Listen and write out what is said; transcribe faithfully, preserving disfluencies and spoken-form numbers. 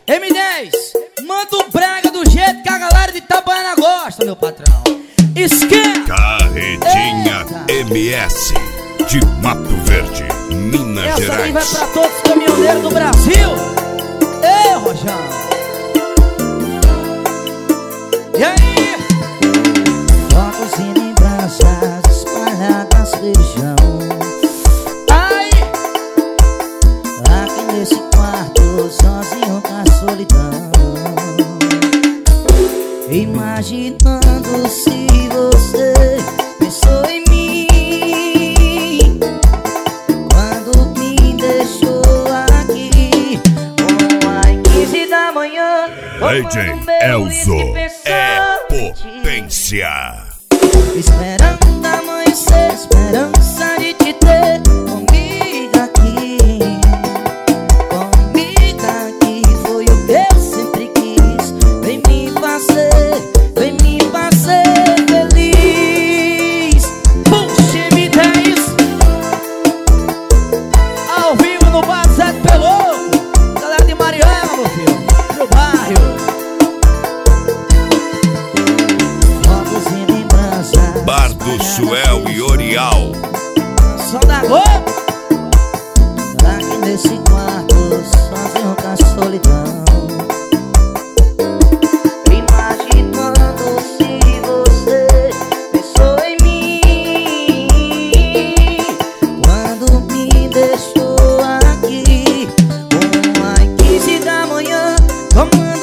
M dez, manda o brega do jeito que a galera de Itabaiana gosta, meu patrão. Esquenta! Carretinha M S de Mato Verde, Minas Essa Gerais. Essa aí vai pra todos os caminhoneiros do Brasil. Ei, Rojão! E aí? Focos e lembranças espalhadas feijão. Ai! Aqui nesse quarto, sozinho com a solidão, imaginando se você pensou em mim quando me deixou aqui com as quinze da manhã. D J Elzo é potência. Esperando amanhecer, esperança de te ter comigo aqui. Comigo aqui foi o que eu sempre quis. Vem me fazer, vem me fazer feliz. Puxa, M dez ao vivo no bar Zé Pelô. Galera de Mariana, meu filho, no bairro. Focos e lembranças, Bar do Suel e Orial. Som da Globo. aqui nesse quarto, sozinho com a solidão, imaginando se você pensou em mim quando me deixou aqui com as quinze da manhã, tomando